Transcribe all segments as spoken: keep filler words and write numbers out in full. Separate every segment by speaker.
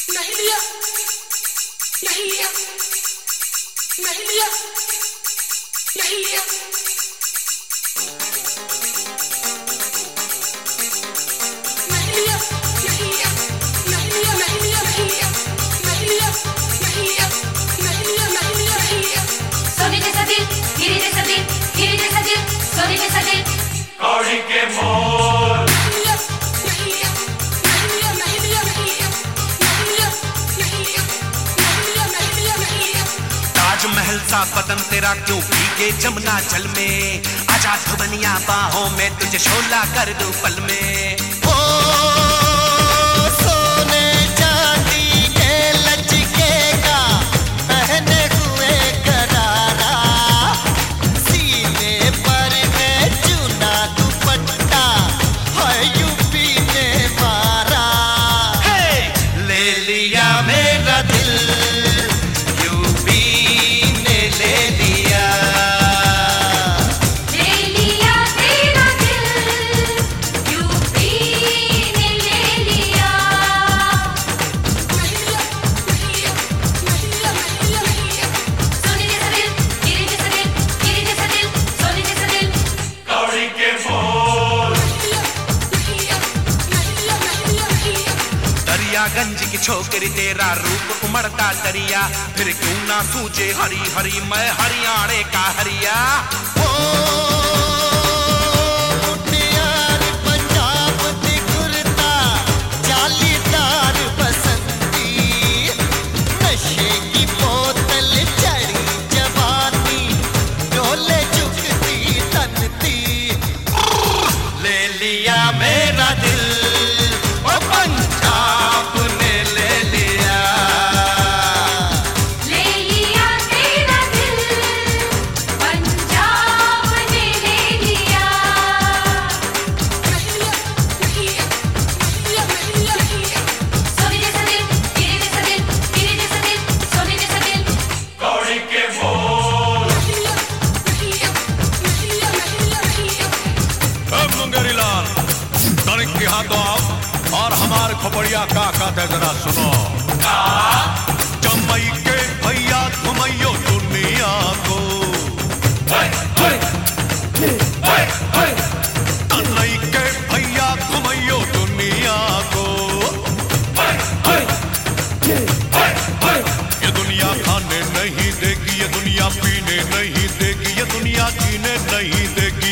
Speaker 1: नहीं लिया नहीं लिया नहीं लिया नहीं लिया नहीं लिया नहीं लिया नहीं लिया नहीं लिया नहीं लिया नहीं लिया नहीं लिया नहीं लिया नहीं लिया नहीं लिया
Speaker 2: सोने जैसा दिल हीरे जैसा दिल हीरे जैसा दिल सोने जैसा दिल
Speaker 3: कौड़ी के मोर
Speaker 1: नहीं लिया नहीं लिया नहीं लिया नहीं लिया नहीं लिया नहीं लिया नहीं लिया नहीं लिया नहीं लिया नहीं लिया
Speaker 4: ताजमहल सा बदन तेरा क्यों भीगे जमुना जल में आजा धुबनिया बाहों में तुझे शोला कर दूं पल में ओ सोने चांदी के लचकेगा पहने हुए करारा सीने पर है चुना दुपट्टा है यूपी ने मारा हे ले लिया मेरा दिल यूपी ने ले लिया
Speaker 2: ले लिया तेरा दिल यूपी ने ले लिया
Speaker 1: नहीं लिया नहीं लिया नहीं लिया नहीं लिया नहीं लिया
Speaker 2: सोने जैसा दिल हीरे जैसा दिल हीरे जैसा दिल सोने जैसा दिल
Speaker 3: कौड़ी के मोर
Speaker 1: नहीं लिया नहीं लिया नहीं लिया नहीं लिया नहीं लिया
Speaker 4: दरियागंज की छोकरी तेरा रूप उमड़ता दरिया फिर क्यों ना सूझे हरी हरी मैं हरियाणे का हरिया ओ मुटियार पंजाब दी गुरता जालीदार बसंती नशे की बोतल चढ़ी जवानी डोले चुकती तनती ले लिया मेरा दिल ओ पंजाब ने ले लिया
Speaker 2: ले लिया तेरा दिल पंजाब ने ले लिया
Speaker 1: नहीं लिया नहीं लिया नहीं लिया नहीं लिया नहीं लिया
Speaker 2: सोने जैसा दिल हीरे जैसा दिल हीरे जैसा दिल सोने जैसा दिल
Speaker 3: कौड़ी के मोर
Speaker 1: नहीं लिया नहीं लिया नहीं लिया नहीं लिया नहीं लिया
Speaker 5: अब मुंगेरी लाल तनिक की हाथ दो आप और हमारे खोपड़िया का कहते जरा सुनो जमई के भैया घुमैयो दुनिया को तनई के भैया घुमैयो दुनिया को ये दुनिया खाने नहीं देगी ये दुनिया पीने नहीं देगी ये दुनिया जीने नहीं देगी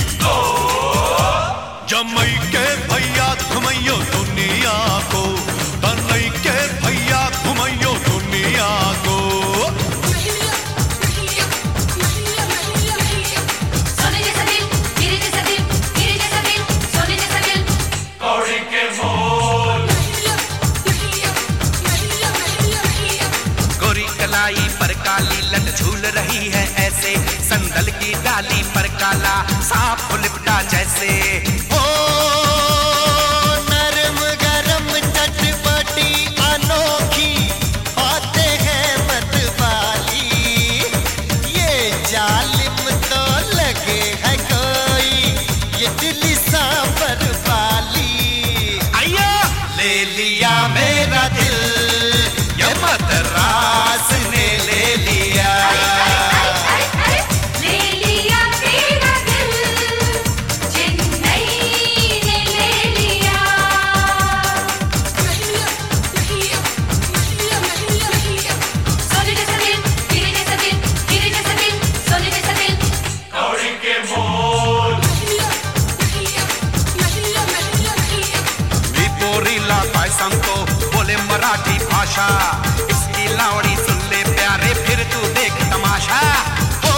Speaker 5: जमई के भैया घुमैयो दुनिया को तनई के भैया घुमैयो दुनिया को
Speaker 1: नहीं लिया नहीं लिया नहीं लिया नहीं लिया नहीं लिया
Speaker 2: सोने जैसा दिल हीरे जैसा दिल हीरे जैसा दिल सोने जैसा दिल
Speaker 3: कौड़ी के मोर
Speaker 1: नहीं लिया नहीं लिया नहीं लिया नहीं लिया नहीं लिया
Speaker 4: गोरी कलाई पर काली लट झूल रही है ऐसे संदल की डाली पर काला सांप लिपटा जैसे ओ नरम गरम चटपटी अनोखी बातें हैं मतवाली ये जालिम तो लगे है कोई ये दिल्ली सांबर वाली आया ले लिया मेरा दिल ये मद्रास ने ले लिया
Speaker 2: ले लिया तेरा दिल चेन्नई ने ले लिया
Speaker 1: नहीं लिया नहीं लिया नहीं लिया नहीं लिया नहीं लिया
Speaker 2: सोने जैसा दिल हीरे जैसा दिल हीरे जैसा दिल सोने जैसा दिल
Speaker 3: कौड़ी के मोर
Speaker 1: नहीं लिया नहीं लिया नहीं लिया नहीं लिया नहीं लिया
Speaker 4: विपोरीला संतो बोले मराठी भाषा इसकी लावड़ी सुन ले प्यारे फिर तू देख तमाशा ओ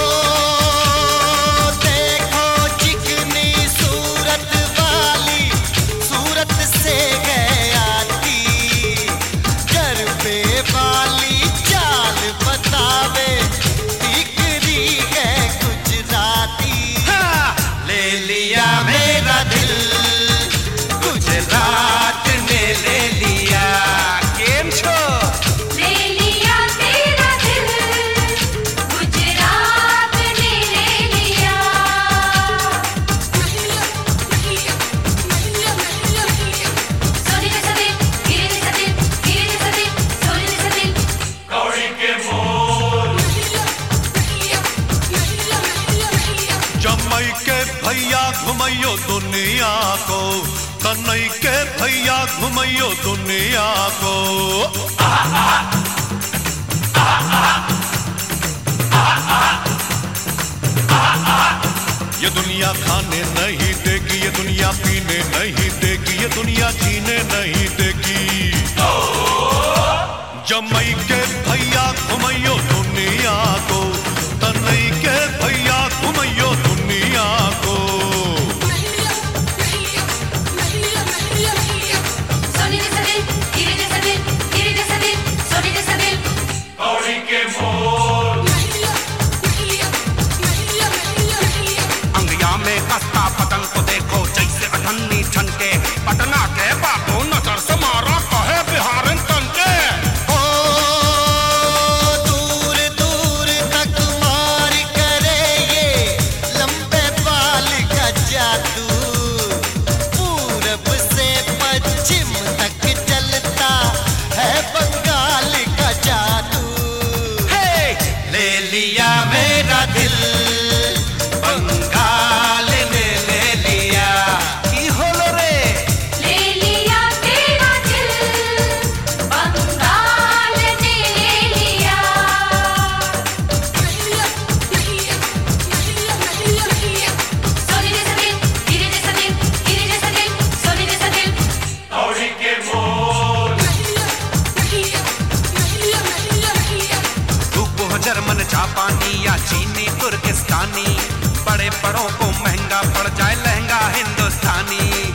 Speaker 4: देखो चिकनी सूरत वाली सूरत से है आती गरबे वाली चाल बतावे दिखरी है गुजराती हाँ, ले लिया मेरा दिल गुजरात ने ले लिया केम छो
Speaker 5: जमई के भैया घुमैयो दुनिया को, तनई के भैया घुमैयो दुनिया को। ये दुनिया खाने नहीं देगी, ये दुनिया पीने नहीं देगी, ये दुनिया जीने नहीं देगी। जमई के भैया घुमैयो दुनिया को, तनई के भैया घुमैयो दुनिया को।
Speaker 2: सोनी दे सदिल गिरी दे सदिल गिरी दे सदिल सोनी दे सदिल
Speaker 3: कौड़ी के मोल
Speaker 4: अंगिया में कसता पतंग को देखो जैसे अठन्नी ठनके, पटना के बाबू नजर से मारा कहे बिहारन तनके।
Speaker 6: ओ दूर दूर तक मार करे ये लंबे बाल का जादू, पूरब से पश्चिम तक चलता है बंगाल का जादू।
Speaker 4: हे ले लिया मेरा दिल बंगाल ने ले लिया, की होलो रे
Speaker 2: ले लिया तेरा दिल बंगाल ने ले लिया सोनी दे सदिल गिरी दे सदिल गिरी दे सदिल सोनी दे सदिल
Speaker 3: कौड़ी के मोल
Speaker 4: तू वो जर्मन जापानी या चीनी तुर्किस्तानी, बड़े बड़ों को महंगा पड़ जाए लहंगा हिंदुस्तानी।